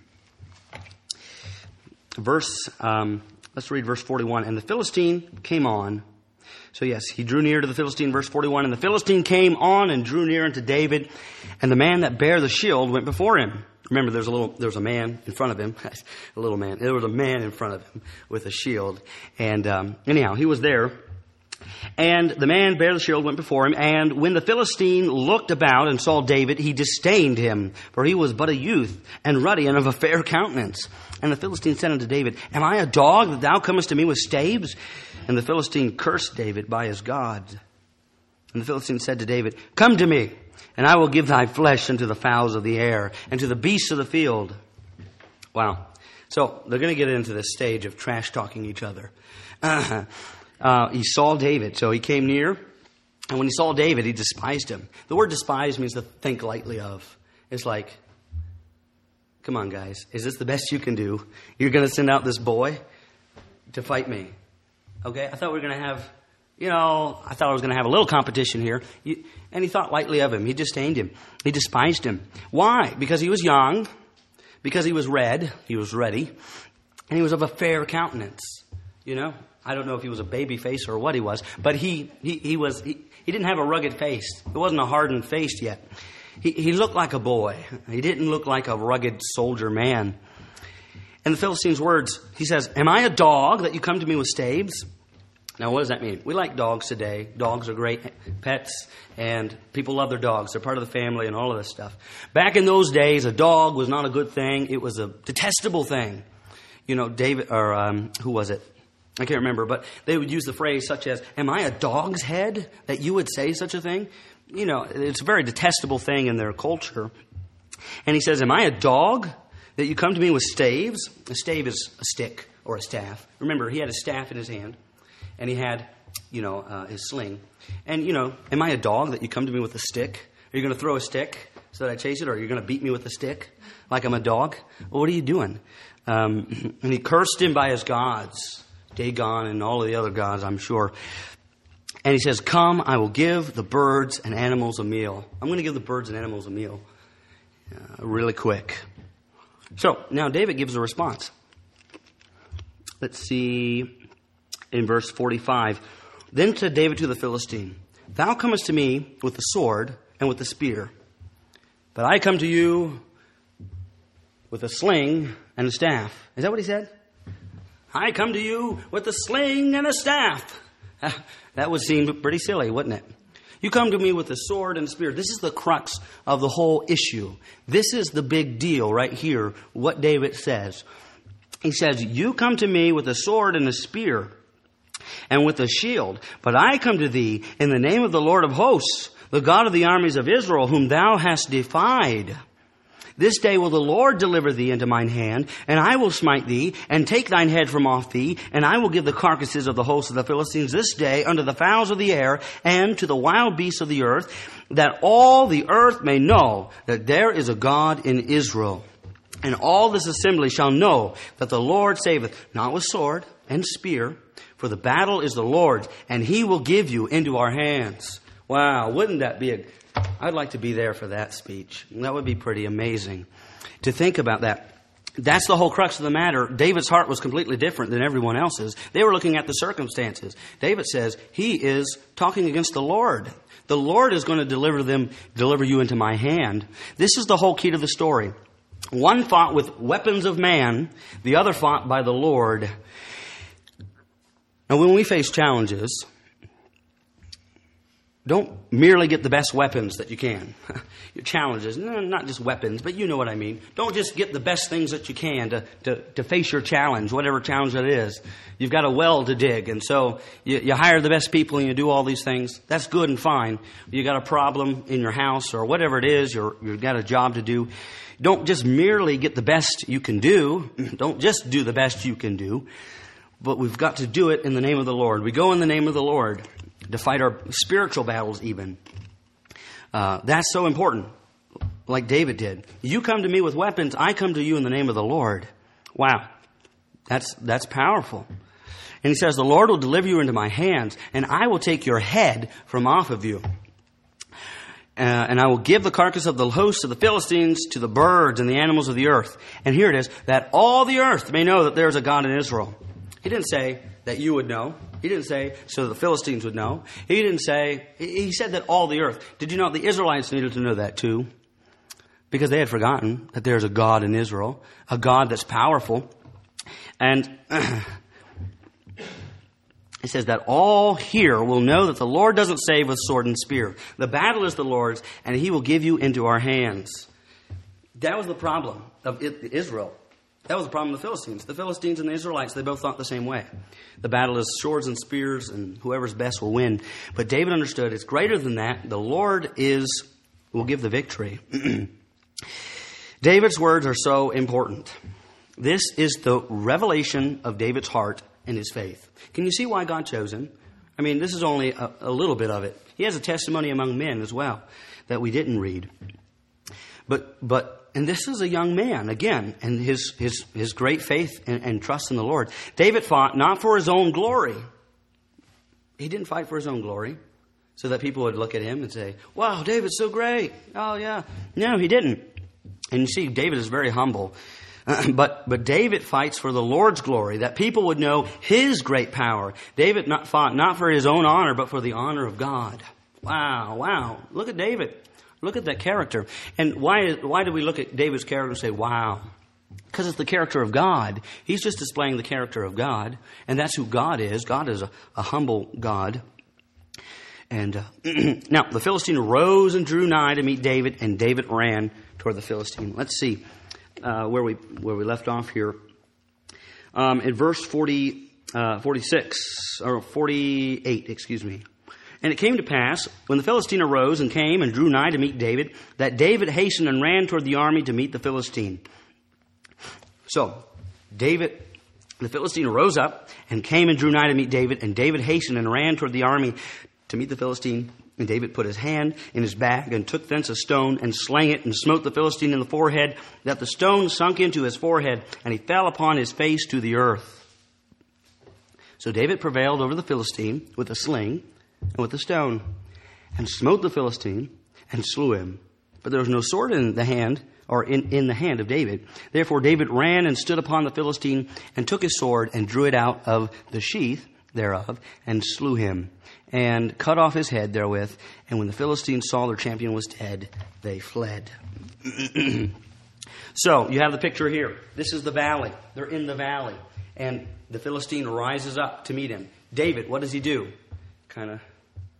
Verse, um, let's read verse forty-one. And the Philistine came on. So yes, he drew near to the Philistine, verse forty-one. And the Philistine came on and drew near unto David, and the man that bare the shield went before him. Remember, there's a little, there was a man in front of him, a little man. There was a man in front of him with a shield. And um, anyhow, he was there. And the man bare the shield went before him. And when the Philistine looked about and saw David, he disdained him, for he was but a youth and ruddy and of a fair countenance. And the Philistine said unto David, Am I a dog that thou comest to me with staves? And the Philistine cursed David by his God. And the Philistine said to David, Come to me, and I will give thy flesh unto the fowls of the air and to the beasts of the field. Wow. So they're going to get into this stage of trash talking each other. Uh-huh. Uh, he saw David, so he came near. And when he saw David, he despised him. The word despise means to think lightly of. It's like, come on, guys. Is this the best you can do? You're going to send out this boy to fight me. Okay? I thought we were going to have, you know, I thought I was going to have a little competition here. And he thought lightly of him. He disdained him. He despised him. Why? Because he was young. Because he was red. He was ready. And he was of a fair countenance. You know? I don't know if he was a baby face or what he was, but he he, he was he, he didn't have a rugged face. It wasn't a hardened face yet. He, he looked like a boy. He didn't look like a rugged soldier man. In the Philistines' words, he says, am I a dog that you come to me with staves? Now, what does that mean? We like dogs today. Dogs are great pets, and people love their dogs. They're part of the family and all of this stuff. Back in those days, a dog was not a good thing. It was a detestable thing. You know, David, or um, who was it? I can't remember, but they would use the phrase such as, am I a dog's head that you would say such a thing? You know, it's a very detestable thing in their culture. And he says, am I a dog that you come to me with staves? A stave is a stick or a staff. Remember, he had a staff in his hand. And he had, you know, uh, his sling. And, you know, am I a dog that you come to me with a stick? Are you going to throw a stick so that I chase it? Or are you going to beat me with a stick like I'm a dog? Well, what are you doing? Um, and he cursed him by his gods, Dagon and all of the other gods, I'm sure. And he says, come, I will give the birds and animals a meal. I'm going to give the birds and animals a meal uh, really quick. So, now David gives a response. Let's see... In verse forty-five, then said David to the Philistine, thou comest to me with the sword and with the spear, but I come to you with a sling and a staff. Is that what he said? I come to you with a sling and a staff. That would seem pretty silly, wouldn't it? You come to me with a sword and a spear. This is the crux of the whole issue. This is the big deal right here, what David says. He says, you come to me with a sword and a spear, and with a shield. But I come to thee in the name of the Lord of hosts, the God of the armies of Israel, whom thou hast defied. This day will the Lord deliver thee into mine hand, and I will smite thee, and take thine head from off thee, and I will give the carcasses of the hosts of the Philistines this day unto the fowls of the air, and to the wild beasts of the earth, that all the earth may know that there is a God in Israel. And all this assembly shall know that the Lord saveth, not with sword and spear, for the battle is the Lord's, and he will give you into our hands. Wow, wouldn't that be a... I'd like to be there for that speech. That would be pretty amazing to think about that. That's the whole crux of the matter. David's heart was completely different than everyone else's. They were looking at the circumstances. David says he is talking against the Lord. The Lord is going to deliver them, deliver you into my hand. This is the whole key to the story. One fought with weapons of man, the other fought by the Lord. Now, when we face challenges, don't merely get the best weapons that you can. Your challenges, no, not just weapons, but you know what I mean. Don't just get the best things that you can to, to, to face your challenge, whatever challenge it is. You've got a well to dig, and so you, you hire the best people and you do all these things. That's good and fine. You got a problem in your house or whatever it is, you're, you've got a job to do. Don't just merely get the best you can do. Don't just do the best you can do. But we've got to do it in the name of the Lord. We go in the name of the Lord to fight our spiritual battles even. Uh, that's so important, like David did. You come to me with weapons, I come to you in the name of the Lord. Wow, that's that's powerful. And he says, the Lord will deliver you into my hands, and I will take your head from off of you. Uh, and I will give the carcass of the host of the Philistines to the birds and the animals of the earth. And here it is, that all the earth may know that there is a God in Israel. He didn't say that you would know. He didn't say so the Philistines would know. He didn't say, he said that all the earth. Did you know the Israelites needed to know that too? Because they had forgotten that there's a God in Israel, a God that's powerful. And it says that all here will know that the Lord doesn't save with sword and spear. The battle is the Lord's, and he will give you into our hands. That was the problem of Israel. That was the problem of the Philistines. The Philistines and the Israelites, they both thought the same way. The battle is swords and spears, and whoever's best will win. But David understood it's greater than that. The Lord is will give the victory. David's words are so important. This is the revelation of David's heart and his faith. Can you see why God chose him? I mean, this is only a, a little bit of it. He has a testimony among men as well that we didn't read. But, but, and this is a young man, again, and his, his, his great faith and, and trust in the Lord. David fought not for his own glory. He didn't fight for his own glory so that people would look at him and say, wow, David's so great. Oh, yeah. No, he didn't. And you see, David is very humble. Uh, but but David fights for the Lord's glory, that people would know his great power. David not fought not for his own honor, but for the honor of God. Wow, wow. Look at David. Look at that character. And why, why do we look at David's character and say, wow? Because it's the character of God. He's just displaying the character of God. And that's who God is. God is a, a humble God. And uh, now, the Philistine rose and drew nigh to meet David, and David ran toward the Philistine. Let's see uh, where we where we left off here. Um, in verse forty, uh, forty-six, or forty-eight, excuse me. And it came to pass, when the Philistine arose and came and drew nigh to meet David, that David hastened and ran toward the army to meet the Philistine. So, David, the Philistine rose up and came and drew nigh to meet David, and David hastened and ran toward the army to meet the Philistine. And David put his hand in his bag and took thence a stone and slang it and smote the Philistine in the forehead, that the stone sunk into his forehead, and he fell upon his face to the earth. So David prevailed over the Philistine with a sling and with a stone, and smote the Philistine and slew him. But there was no sword in the hand, or in, in the hand of David. Therefore David ran and stood upon the Philistine, and took his sword and drew it out of the sheath thereof, and slew him, and cut off his head therewith. And when the Philistines saw their champion was dead, they fled. So, you have the picture here. This is the valley. They're in the valley. And the Philistine rises up to meet him. David, what does he do? Kind of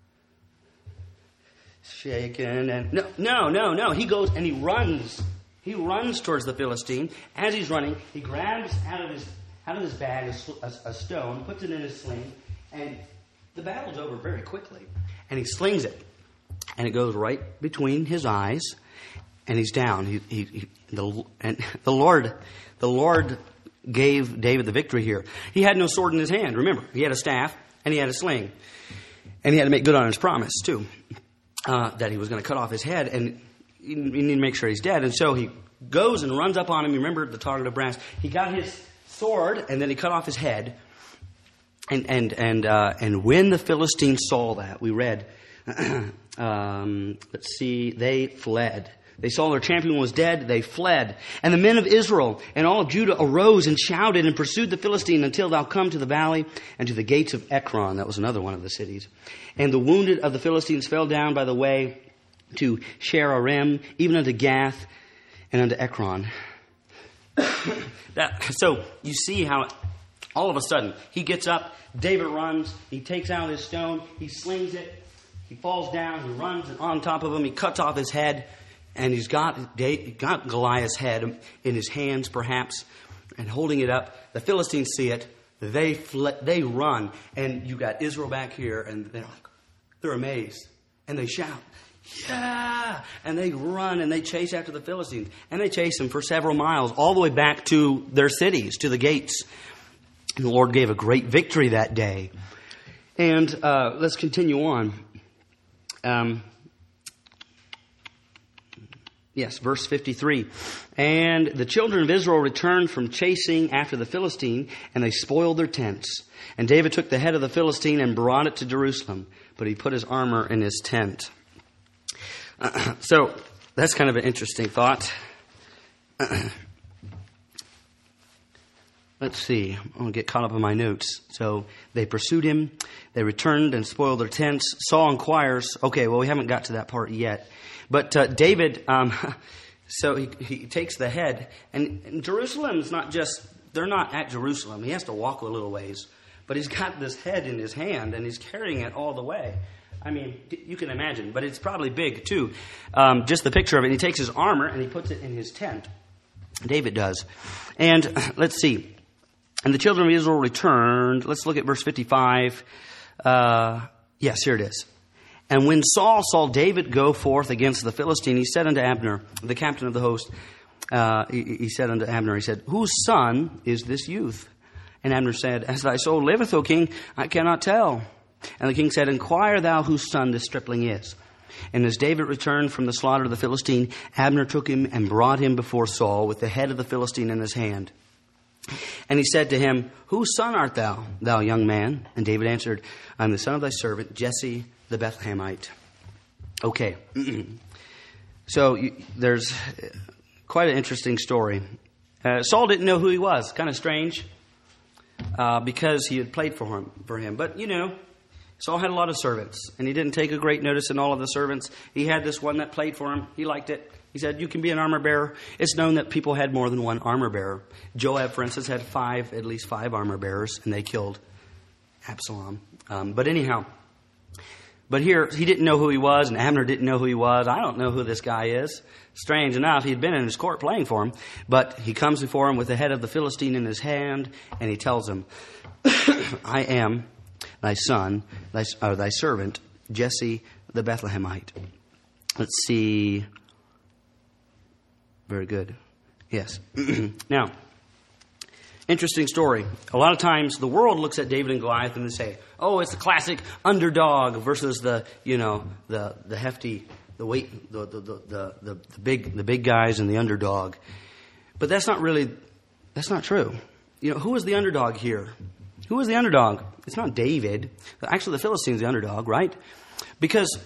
shaking and... No, no, no, no. He goes and he runs. He runs towards the Philistine. As he's running, he grabs out of his out of his bag a, a, a stone, puts it in his sling, and the battle's over very quickly. And he slings it. And it goes right between his eyes, and he's down. He, he, he, the, and the Lord, the Lord gave David the victory here. He had no sword in his hand. Remember, he had a staff and he had a sling, and he had to make good on his promise too, uh, that he was going to cut off his head, and you need to make sure he's dead. And so he goes and runs up on him. You remember the target of brass. He got his sword, and then he cut off his head. And and and uh, and when the Philistines saw that, we read, um, let's see, they fled. They saw their champion was dead, they fled. And the men of Israel and all of Judah arose and shouted and pursued the Philistine until thou come to the valley and to the gates of Ekron. That was another one of the cities. And the wounded of the Philistines fell down by the way to Sherarim, even unto Gath and unto Ekron. that, so you see how all of a sudden he gets up, David runs, he takes out his stone, he slings it, he falls down, he runs on top of him, he cuts off his head. And he's got, got Goliath's head in his hands, perhaps, and holding it up. The Philistines see it. They fle- they run. And you got Israel back here, and they're like, they're amazed. And they shout, yeah! And they run, and they chase after the Philistines. And they chase them for several miles, all the way back to their cities, to the gates. And the Lord gave a great victory that day. And uh, let's continue on. Um... Yes, verse fifty-three. And the children of Israel returned from chasing after the Philistine, and they spoiled their tents. And David took the head of the Philistine and brought it to Jerusalem, but he put his armor in his tent. Uh, so, that's kind of an interesting thought. Uh, let's see. I'm going to get caught up in my notes. So, they pursued him. They returned and spoiled their tents. Saul inquires. Okay, well, we haven't got to that part yet. But uh, David, um, so he, he takes the head, and, and Jerusalem's not just, they're not at Jerusalem. He has to walk a little ways. But he's got this head in his hand, and he's carrying it all the way. I mean, you can imagine, but it's probably big too. Um, just the picture of it. And he takes his armor, and he puts it in his tent. David does. And let's see. And the children of Israel returned. Let's look at verse fifty-five. Uh, yes, here it is. And when Saul saw David go forth against the Philistine, he said unto Abner, the captain of the host, uh, he, he said unto Abner, he said, whose son is this youth? And Abner said, as thy soul liveth, O king, I cannot tell. And the king said, inquire thou whose son this stripling is. And as David returned from the slaughter of the Philistine, Abner took him and brought him before Saul with the head of the Philistine in his hand. And he said to him, whose son art thou, thou young man? And David answered, I am the son of thy servant, Jesse the Bethlehemite. Okay. So you, there's quite an interesting story. Uh, Saul didn't know who he was. Kind of strange. Uh, because he had played for him, for him. But, you know, Saul had a lot of servants, and he didn't take a great notice in all of the servants. He had this one that played for him. He liked it. He said, you can be an armor bearer. It's known that people had more than one armor bearer. Joab, for instance, had five, at least five armor bearers, and they killed Absalom. Um, but anyhow, but here, he didn't know who he was, and Abner didn't know who he was. I don't know who this guy is. Strange enough, he'd been in his court playing for him, but he comes before him with the head of the Philistine in his hand, and he tells him, I am thy son, thy, uh, thy servant, Jesse the Bethlehemite. Let's see. Very good. Yes. Now, interesting story. A lot of times the world looks at David and Goliath and they say, oh, it's the classic underdog versus the, you know, the the hefty, the weight, the the the the, the, the big the big guys and the underdog. But that's not really, that's not true. You know, who is the underdog here? Who is the underdog? It's not David. Actually, the Philistine's the underdog, right? Because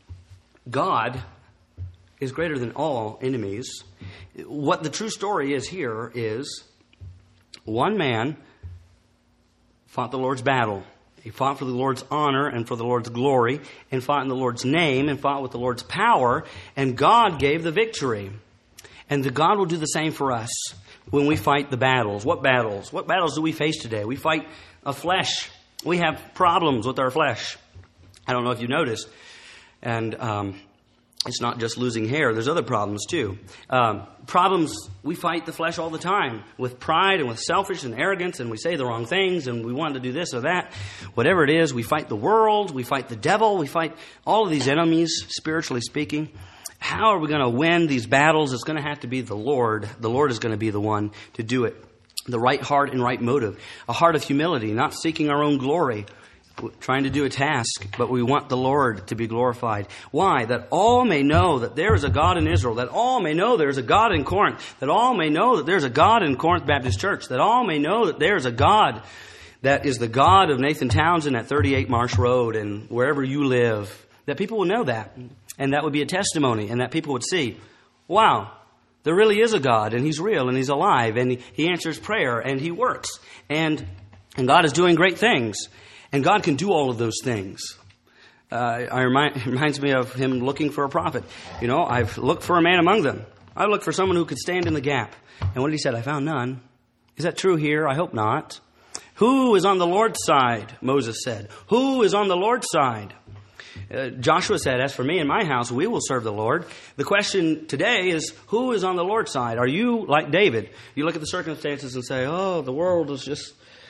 God is greater than all enemies. What the true story is here is one man fought the Lord's battle. He fought for the Lord's honor and for the Lord's glory, and fought in the Lord's name, and fought with the Lord's power, and God gave the victory. And the God will do the same for us when we fight the battles. What battles? What battles do we face today? We fight a flesh. We have problems with our flesh. I don't know if you noticed. And um, it's not just losing hair. There's other problems too. Um, problems, we fight the flesh all the time with pride and with selfish and arrogance, and we say the wrong things, and we want to do this or that. Whatever it is, we fight the world, we fight the devil, we fight all of these enemies, spiritually speaking. How are we going to win these battles? It's going to have to be the Lord. The Lord is going to be the one to do it. The right heart and right motive. A heart of humility, not seeking our own glory, trying to do a task, but we want the Lord to be glorified. Why? That all may know that there is a God in Israel, that all may know there is a God in Corinth, that all may know that there's a God in Corinth Baptist Church, that all may know that there is a God that is the God of Nathan Townsend at thirty-eight Marsh Road and wherever you live, that people will know that. And that would be a testimony, and that people would see, wow, there really is a God, and He's real, and He's alive, and He, he answers prayer, and He works. And, and God is doing great things. And God can do all of those things. Uh, I remind, it reminds me of Him looking for a prophet. You know, I've looked for a man among them. I looked for someone who could stand in the gap. And what did He say? I found none. Is that true here? I hope not. Who is on the Lord's side? Moses said. Who is on the Lord's side? Uh, Joshua said, as for me and my house, we will serve the Lord. The question today is, who is on the Lord's side? Are you like David? You look at the circumstances and say, oh, the world is just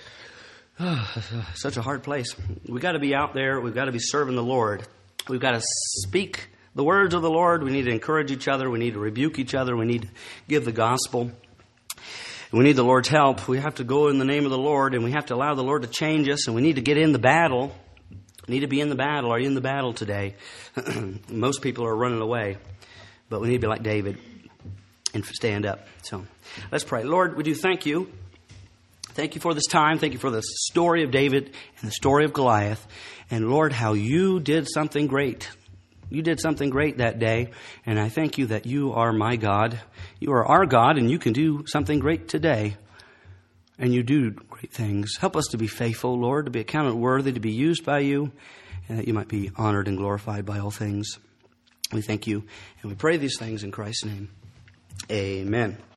oh, such a hard place. We've got to be out there. We've got to be serving the Lord. We've got to speak the words of the Lord. We need to encourage each other. We need to rebuke each other. We need to give the gospel. We need the Lord's help. We have to go in the name of the Lord, and we have to allow the Lord to change us, and we need to get in the battle. We need to be in the battle. Are you in the battle today? Most people are running away, but we need to be like David and stand up. So let's pray. Lord, we do thank you. Thank you for this time. Thank you for the story of David and the story of Goliath. And Lord, how you did something great. You did something great that day. And I thank you that you are my God. You are our God, and you can do something great today. And you do great things. Help us to be faithful, Lord, to be accounted worthy, to be used by you, and that you might be honored and glorified by all things. We thank you, and we pray these things in Christ's name. Amen.